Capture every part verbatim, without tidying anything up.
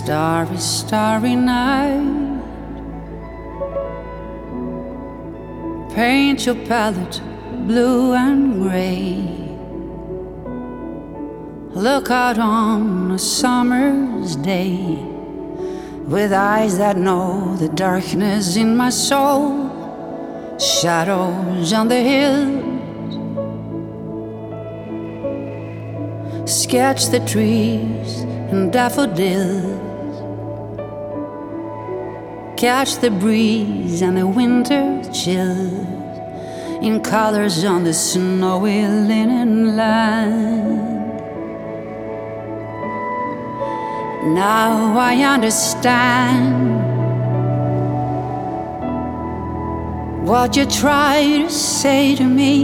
Starry, starry night. Paint your palette blue and gray. Look out on a summer's day with eyes that know the darkness in my soul. Shadows on the hills. Sketch the trees and daffodils. Catch the breeze and the winter chills in colors on the snowy linen land. Now I understand what you try to say to me,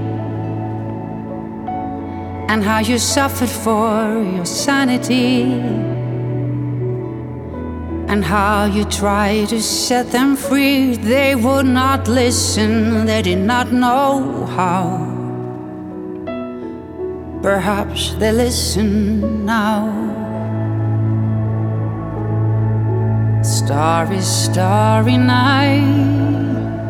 and how you suffered for your sanity, and how you tried to set them free. They would not listen, they did not know how. Perhaps they listen now. Starry, starry night.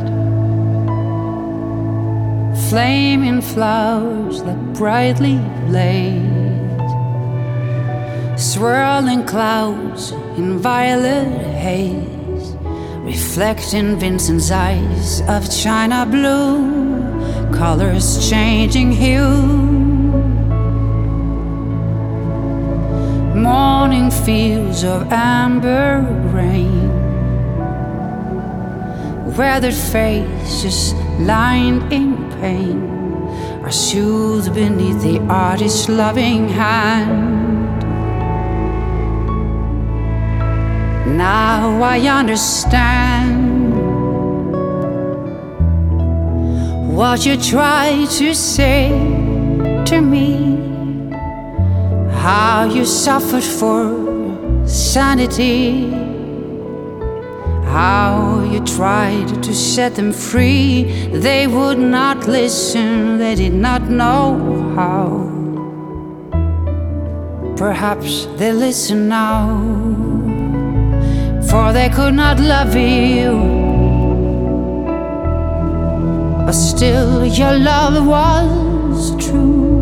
Flaming flowers that brightly blaze. Swirling clouds in violet haze, reflecting Vincent's eyes of china blue, colors changing hue. Morning fields of amber grain, weathered faces lined in pain are soothed beneath the artist's loving hand. Now I understand what you tried to say to me, how you suffered for sanity, how you tried to set them free. They would not listen, they did not know how. Perhaps they listen now, for they could not love you, but still your love was true.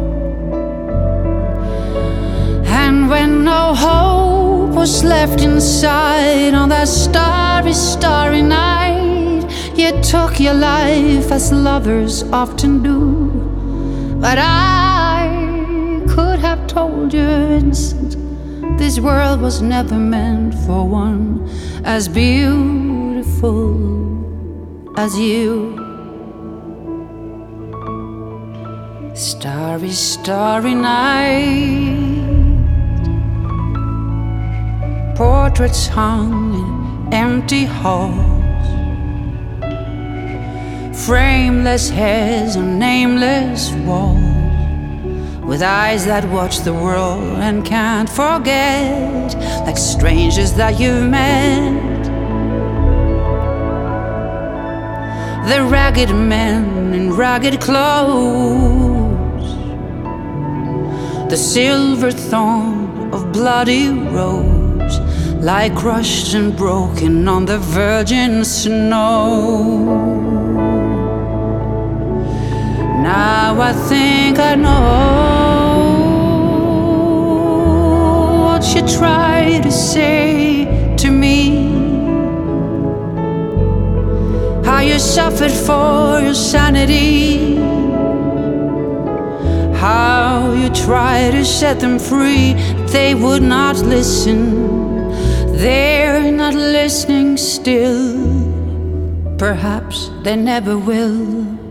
And when no hope was left inside on that starry, starry night, you took your life as lovers often do. But I could have told you, Vincent, this world was never meant for one as beautiful as you. Starry, starry night. Portraits hung in empty halls, frameless heads on nameless walls, with eyes that watch the world and can't forget, like strangers that you've met. The ragged men in ragged clothes, the silver thorn of bloody rose, lie crushed and broken on the virgin snow. Now I think I know what you tried to say to me, how you suffered for your sanity, how you tried to set them free. They would not listen, they're not listening still. Perhaps they never will.